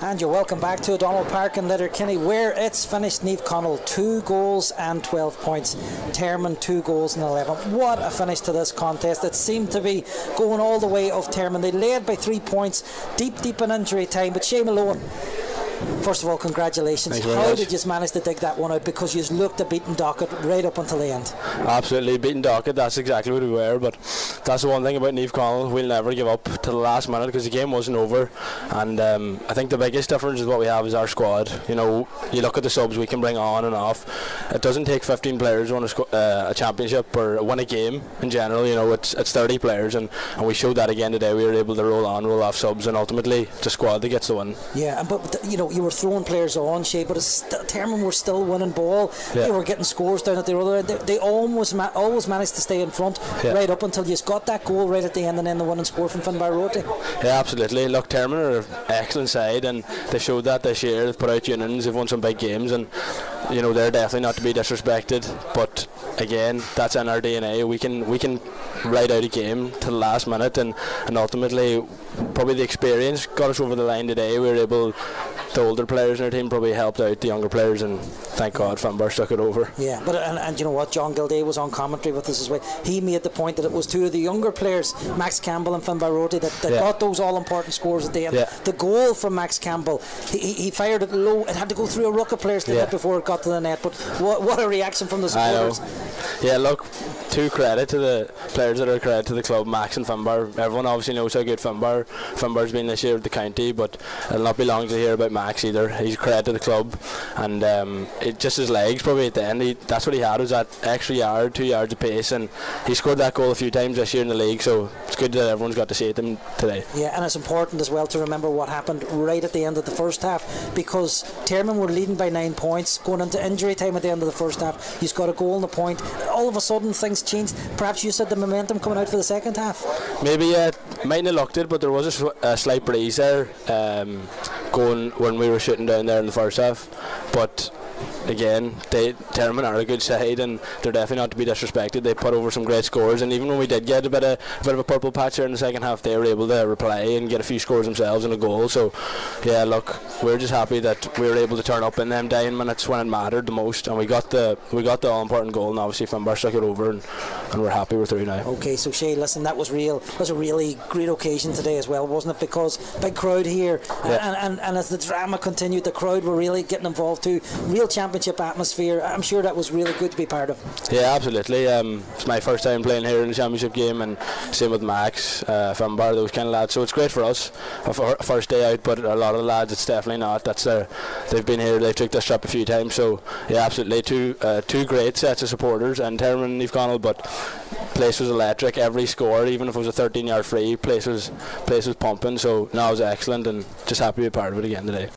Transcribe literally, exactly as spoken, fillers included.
And you're welcome back to O'Donnell Park in Letterkenny, where it's finished. Niamh Connell two goals and twelve points, Termon two goals and eleven. What a finish to this contest. It seemed to be going all the way of Termon. They led by three points deep deep in injury time, but Shane Malone, first of all, congratulations. How much. did you manage to dig that one out? Because you looked a beaten Dockett right up until the end. Absolutely, beaten Dockett, that's exactly what we were. But that's the one thing about Niamh Connell, we'll never give up to the last minute because the game wasn't over. And um, I think the biggest difference is what we have is our squad. You know, you look at the subs we can bring on and off. It doesn't take fifteen players to win a, squ- uh, a championship or win a game in general. You know, it's it's thirty players, and, and we showed that again today. We were able to roll on, roll off subs, and ultimately it's the squad that gets the win. Yeah, and but you know, you were throwing players on, Shay, but it's st- Termon were still winning ball. Yeah. They were getting scores down at the other end. They, they almost ma- always managed to stay in front, yeah. right up until you got that goal right at the end, and then the winning score from Finbar Roti. Yeah, absolutely. Look, Termon are an excellent side, and they showed that this year. They've put out unions, they've won some big games, and you know they're definitely not to be disrespected. But again, that's in our D N A. We can we can ride out a game to the last minute, and, and ultimately probably the experience got us over the line today. We were able, the older players in our team probably helped out the younger players, and thank God Finbar stuck it over. Yeah, but and, and you know what, John Gilday was on commentary with us as well. He made the point that it was two of the younger players, Max Campbell and Finbar Roti, that, that yeah. got those all important scores at the end. Yeah. The goal from Max Campbell, he, he fired it low. It had to go through a ruck of players to yeah. it before it got to the net. But what, what a reaction from the supporters. I know. Yeah, look, two credit to the players that are credit to the club, Max and Finbar. Everyone obviously knows how good Finbar Finbar's been this year with the county, but it'll not be long to hear about Max either. He's credit to the club, and um, it, just his legs probably at the end, he, that's what he had, was that extra yard, two yards of pace, and he scored that goal a few times this year in the league, so it's good that everyone's got to see it him today. Yeah, and it's important as well to remember what happened right at the end of the first half, because Termon were leading by nine points going into injury time at the end of the first half. He's got a goal and a point. All of a sudden things changed. Perhaps you said the momentum coming out for the second half. Maybe, yeah, mightn't have looked it, but there was a, sw- a slight breeze there um, going when we were shooting down there in the first half, but again, they Termon are a good side, and they're definitely not to be disrespected. They put over some great scores, and even when we did get a bit of a bit of a purple patch there in the second half, they were able to reply and get a few scores themselves and a goal. So yeah, look, we're just happy that we were able to turn up in them dying minutes when it mattered the most, and we got the we got the all important goal, and obviously Finbar stuck it over, and, and we're happy we're through now. Okay, so Shay, listen, that was real. It was a really great occasion today as well, wasn't it? Because big crowd here, yeah. and, and and as the drama continued, the crowd were really getting involved too. Real championship atmosphere. I'm sure that was really good to be part of. Yeah, absolutely. Um, it's my first time playing here in the championship game, and same with Max, uh, Finbar, those kind of lads. So it's great for us, our first day out. But a lot of the lads, it's definitely not. That's their, they've been here, they've took this trip a few times. So yeah, absolutely, two uh, two great sets of supporters, and Termon and Niamh Connell. But place was electric. Every score, even if it was a thirteen yard free, place was place was pumping. So no, it was excellent, and just happy to be part of it again today.